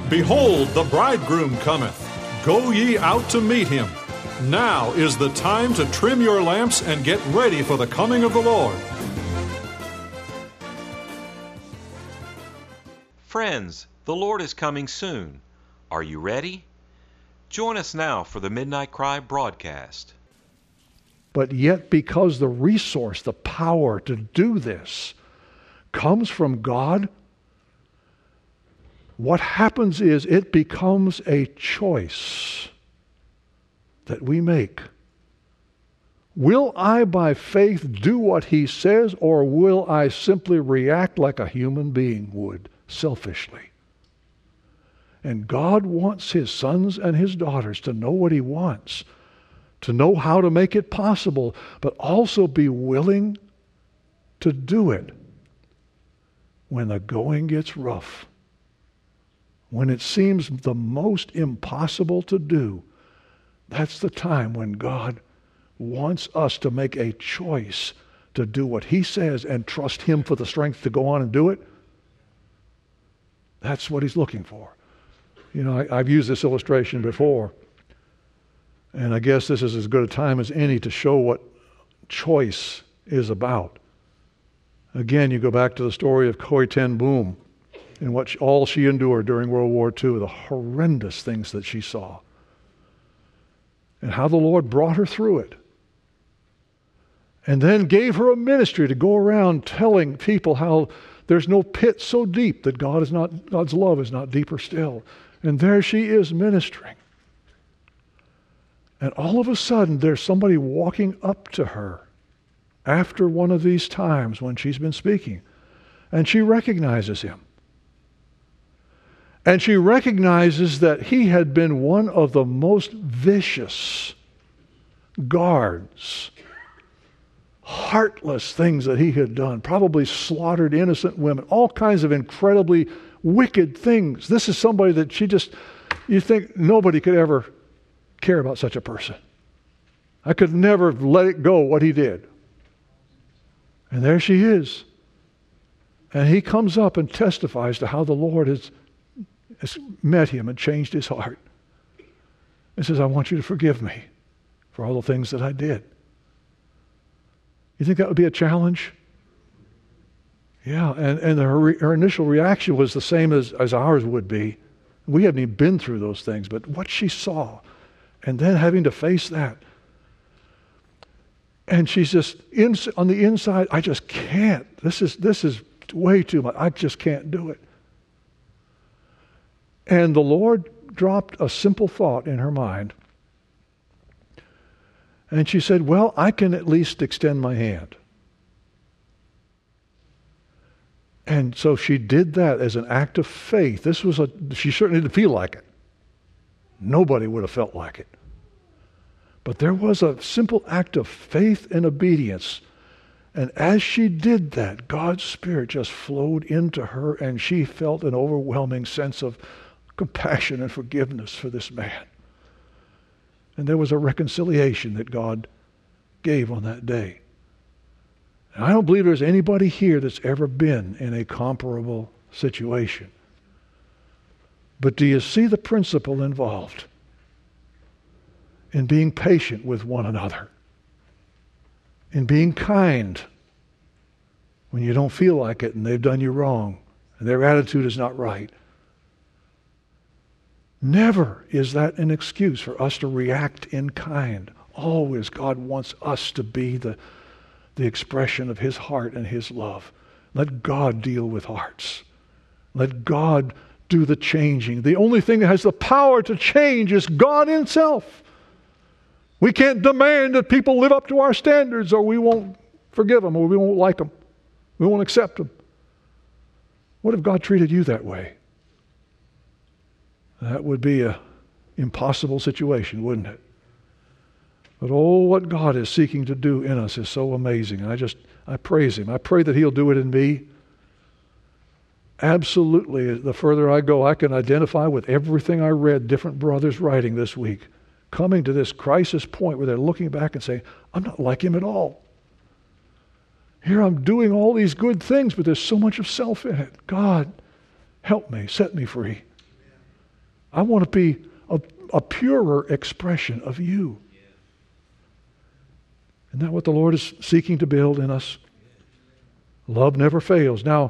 Behold, the bridegroom cometh. Go ye out to meet him. Now is the time to trim your lamps and get ready for the coming of the Lord. Friends, the Lord is coming soon. Are you ready? Join us now for the Midnight Cry broadcast. But yet, because the resource, the power to do this comes from God, what happens is it becomes a choice that we make. Will I by faith do what he says, or will I simply react like a human being would, selfishly? And God wants his sons and his daughters to know what he wants, to know how to make it possible, but also be willing to do it when the going gets rough, when it seems the most impossible to do. That's the time when God wants us to make a choice to do what he says and trust him for the strength to go on and do it. That's what he's looking for. You know, I've used this illustration before, and I guess this is as good a time as any to show what choice is about. Again, you go back to the story of Corrie ten Boom and what all she endured during World War II, the horrendous things that she saw, and how the Lord brought her through it. And then gave her a ministry to go around telling people how there's no pit so deep that God's love is not deeper still. And there she is ministering. And all of a sudden, there's somebody walking up to her after one of these times when she's been speaking. And she recognizes him. And she recognizes that he had been one of the most vicious guards, heartless things that he had done, probably slaughtered innocent women, all kinds of incredibly wicked things. This is somebody that you think nobody could ever care about such a person. I could never let it go what he did. And there she is. And he comes up and testifies to how the Lord has met him and changed his heart. He says, I want you to forgive me for all the things that I did. You think that would be a challenge? Yeah, and her initial reaction was the same as ours would be. We hadn't even been through those things, but what she saw, and then having to face that. And she's just, on the inside, I just can't. This is way too much. I just can't do it. And the Lord dropped a simple thought in her mind. And she said, well, I can at least extend my hand. And so she did that as an act of faith. She certainly didn't feel like it. Nobody would have felt like it. But there was a simple act of faith and obedience. And as she did that, God's Spirit just flowed into her, and she felt an overwhelming sense of compassion and forgiveness for this man. And there was a reconciliation that God gave on that day. And I don't believe there's anybody here that's ever been in a comparable situation. But do you see the principle involved in being patient with one another, in being kind when you don't feel like it and they've done you wrong and their attitude is not right? Never is that an excuse for us to react in kind. Always God wants us to be the expression of his heart and his love. Let God deal with hearts. Let God do the changing. The only thing that has the power to change is God himself. We can't demand that people live up to our standards, or we won't forgive them, or we won't like them. We won't accept them. What if God treated you that way? That would be an impossible situation, wouldn't it? But oh, what God is seeking to do in us is so amazing. And I praise him. I pray that he'll do it in me. Absolutely, the further I go, I can identify with everything I read different brothers writing this week, coming to this crisis point where they're looking back and saying, I'm not like him at all. Here I'm doing all these good things, but there's so much of self in it. God, help me, set me free. I want to be a purer expression of you. Isn't that what the Lord is seeking to build in us? Love never fails. Now,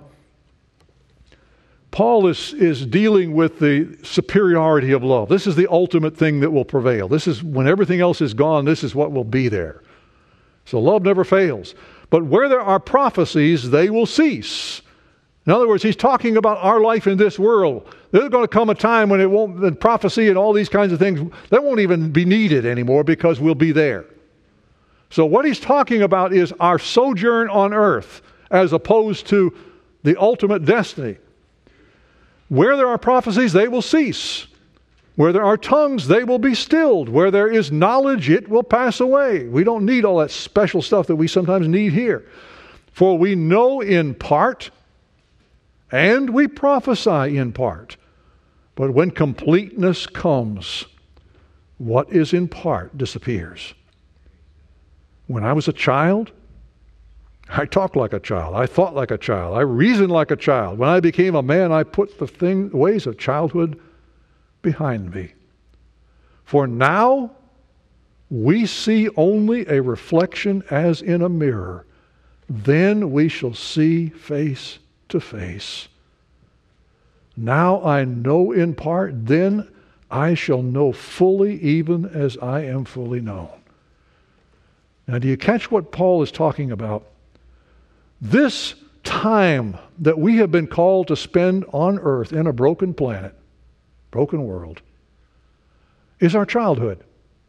Paul is dealing with the superiority of love. This is the ultimate thing that will prevail. This is when everything else is gone, this is what will be there. So love never fails. But where there are prophecies, they will cease. In other words, he's talking about our life in this world. There's going to come a time when the prophecy and all these kinds of things, they won't even be needed anymore because we'll be there. So what he's talking about is our sojourn on earth as opposed to the ultimate destiny. Where there are prophecies, they will cease. Where there are tongues, they will be stilled. Where there is knowledge, it will pass away. We don't need all that special stuff that we sometimes need here. For we know in part, and we prophesy in part. But when completeness comes, what is in part disappears. When I was a child, I talked like a child. I thought like a child. I reasoned like a child. When I became a man, I put the ways of childhood behind me. For now, we see only a reflection as in a mirror. Then we shall see face to face. Now I know in part, then I shall know fully even as I am fully known. Now, do you catch what Paul is talking about? This time that we have been called to spend on earth in a broken planet, broken world, is our childhood.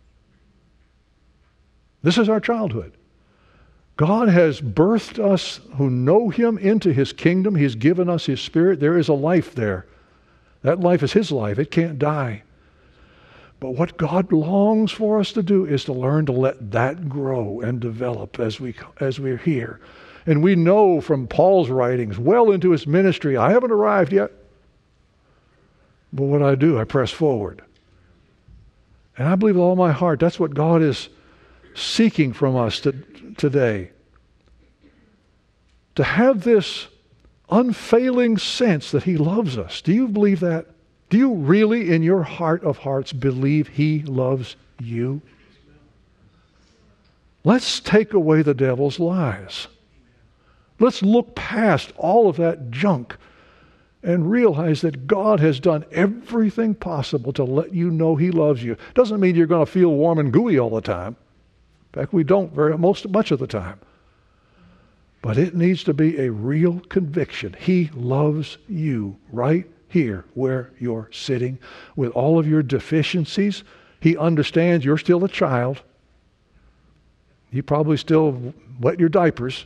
This is our childhood. God has birthed us who know Him into His kingdom. He's given us His Spirit. There is a life there. That life is His life. It can't die. But what God longs for us to do is to learn to let that grow and develop as we're here. And we know from Paul's writings, well into his ministry, I haven't arrived yet. But what I do, I press forward. And I believe with all my heart, that's what God is seeking from us today. To have this unfailing sense that He loves us. Do you believe that? Do you really, in your heart of hearts, believe He loves you? Let's take away the devil's lies. Let's look past all of that junk and realize that God has done everything possible to let you know He loves you. Doesn't mean you're going to feel warm and gooey all the time. In fact, we don't much of the time. But it needs to be a real conviction. He loves you right here where you're sitting with all of your deficiencies. He understands you're still a child. You probably still wet your diapers.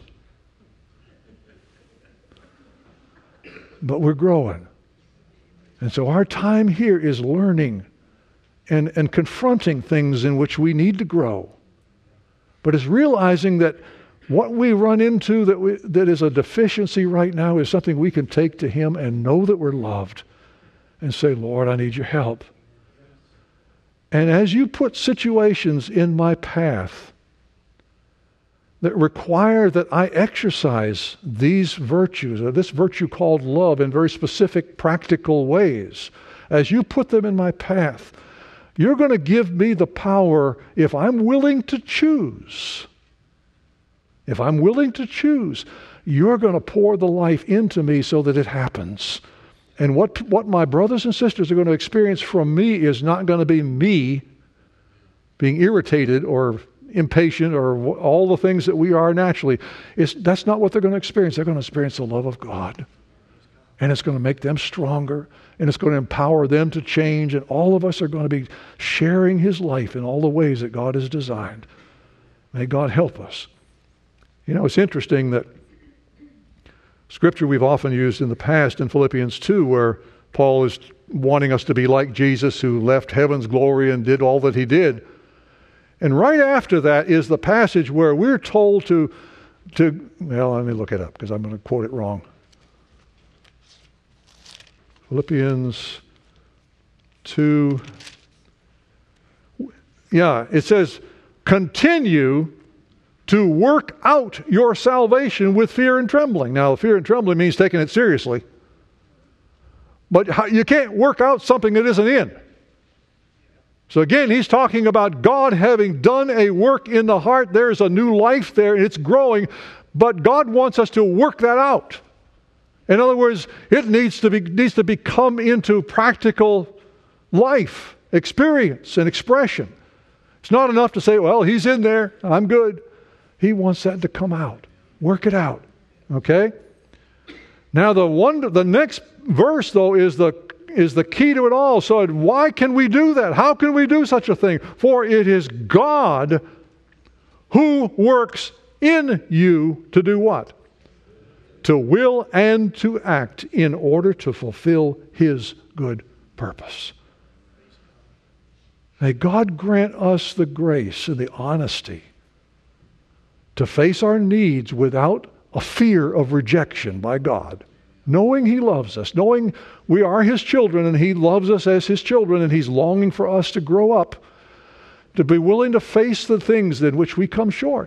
But we're growing. And so our time here is learning and confronting things in which we need to grow. But it's realizing that what we run into that is a deficiency right now is something we can take to Him and know that we're loved and say, Lord, I need your help. And as you put situations in my path that require that I exercise these virtues, or this virtue called love, in very specific, practical ways, as you put them in my path, you're going to give me the power, if I'm willing to choose. If I'm willing to choose, you're going to pour the life into me so that it happens. And what my brothers and sisters are going to experience from me is not going to be me being irritated or impatient or all the things that we are naturally. That's not what they're going to experience. They're going to experience the love of God. And it's going to make them stronger. And it's going to empower them to change. And all of us are going to be sharing His life in all the ways that God has designed. May God help us. You know, it's interesting that Scripture we've often used in the past in Philippians 2, where Paul is wanting us to be like Jesus, who left heaven's glory and did all that He did. And right after that is the passage where we're told to well, let me look it up because I'm going to quote it wrong. Philippians 2. Yeah, it says, continue to work out your salvation with fear and trembling. Now, fear and trembling means taking it seriously. But you can't work out something that isn't in. So again, he's talking about God having done a work in the heart. There's a new life there, and it's growing. But God wants us to work that out. In other words, it needs to become into practical life, experience, and expression. It's not enough to say, well, he's in there, I'm good. He wants that to come out. Work it out. Okay? Now the next verse, though, is the key to it all. So why can we do that? How can we do such a thing? For it is God who works in you to do what? To will and to act in order to fulfill His good purpose. May God grant us the grace and the honesty to face our needs without a fear of rejection by God. Knowing He loves us, knowing we are His children and He loves us as His children, and He's longing for us to grow up, to be willing to face the things in which we come short.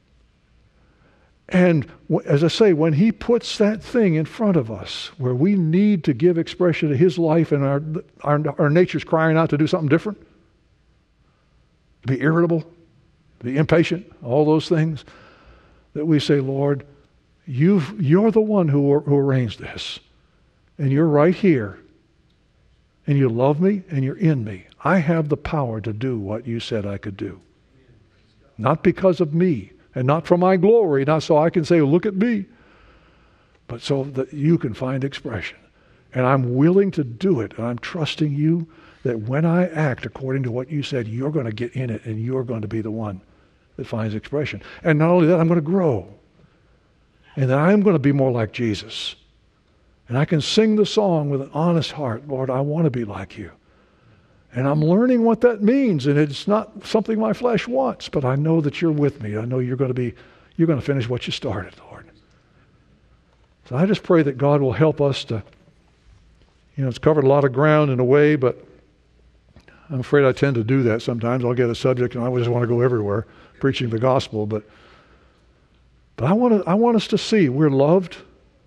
And as I say, when He puts that thing in front of us where we need to give expression to His life and our nature's crying out to do something different, to be irritable, to be impatient, all those things, that we say, Lord, You're the one who arranged this. And you're right here. And you love me and you're in me. I have the power to do what you said I could do. Not because of me and not for my glory, not so I can say, look at me, but so that you can find expression. And I'm willing to do it. And I'm trusting you that when I act according to what you said, you're going to get in it and you're going to be the one that finds expression. And not only that, I'm going to grow. And then I'm going to be more like Jesus. And I can sing the song with an honest heart. Lord, I want to be like you. And I'm learning what that means. And it's not something my flesh wants, but I know that you're with me. I know you're going to finish what you started, Lord. So I just pray that God will help us to, it's covered a lot of ground in a way, but I'm afraid I tend to do that sometimes. I'll get a subject and I just want to go everywhere preaching the gospel, but I want us to see we're loved.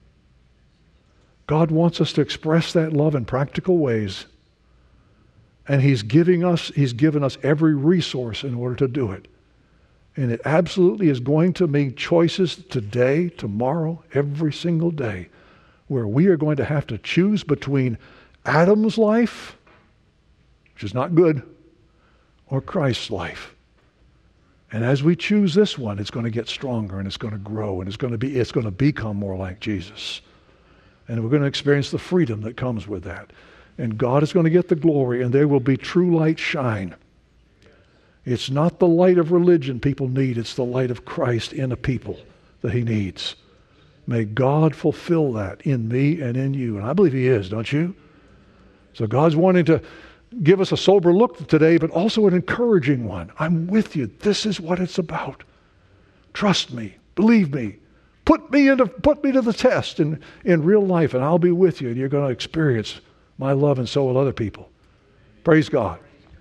God wants us to express that love in practical ways. And He's given us every resource in order to do it. And it absolutely is going to make choices today, tomorrow, every single day, where we are going to have to choose between Adam's life, which is not good, or Christ's life. And as we choose this one, it's going to get stronger and it's going to grow and it's going to become more like Jesus. And we're going to experience the freedom that comes with that. And God is going to get the glory, and there will be true light shine. It's not the light of religion people need, it's the light of Christ in a people that He needs. May God fulfill that in me and in you. And I believe He is, don't you? So God's wanting to give us a sober look today, but also an encouraging one. I'm with you. This is what it's about. Trust me. Believe me. Put me to the test in real life, and I'll be with you, and you're going to experience my love, and so will other people. Praise God.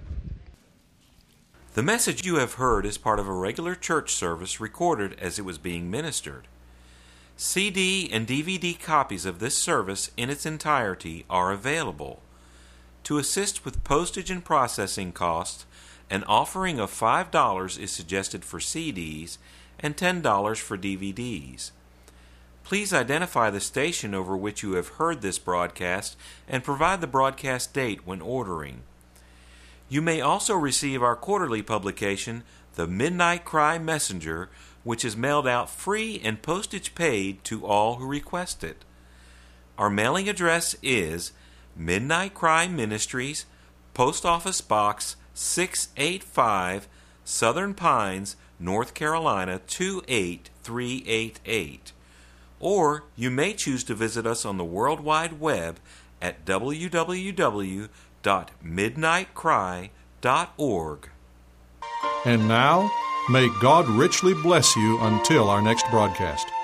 The message you have heard is part of a regular church service recorded as it was being ministered. CD and DVD copies of this service in its entirety are available. To assist with postage and processing costs, an offering of $5 is suggested for CDs and $10 for DVDs. Please identify the station over which you have heard this broadcast and provide the broadcast date when ordering. You may also receive our quarterly publication, The Midnight Cry Messenger, which is mailed out free and postage paid to all who request it. Our mailing address is Midnight Cry Ministries, Post Office Box 685, Southern Pines, North Carolina 28388. Or you may choose to visit us on the World Wide Web at www.midnightcry.org. And now, may God richly bless you until our next broadcast.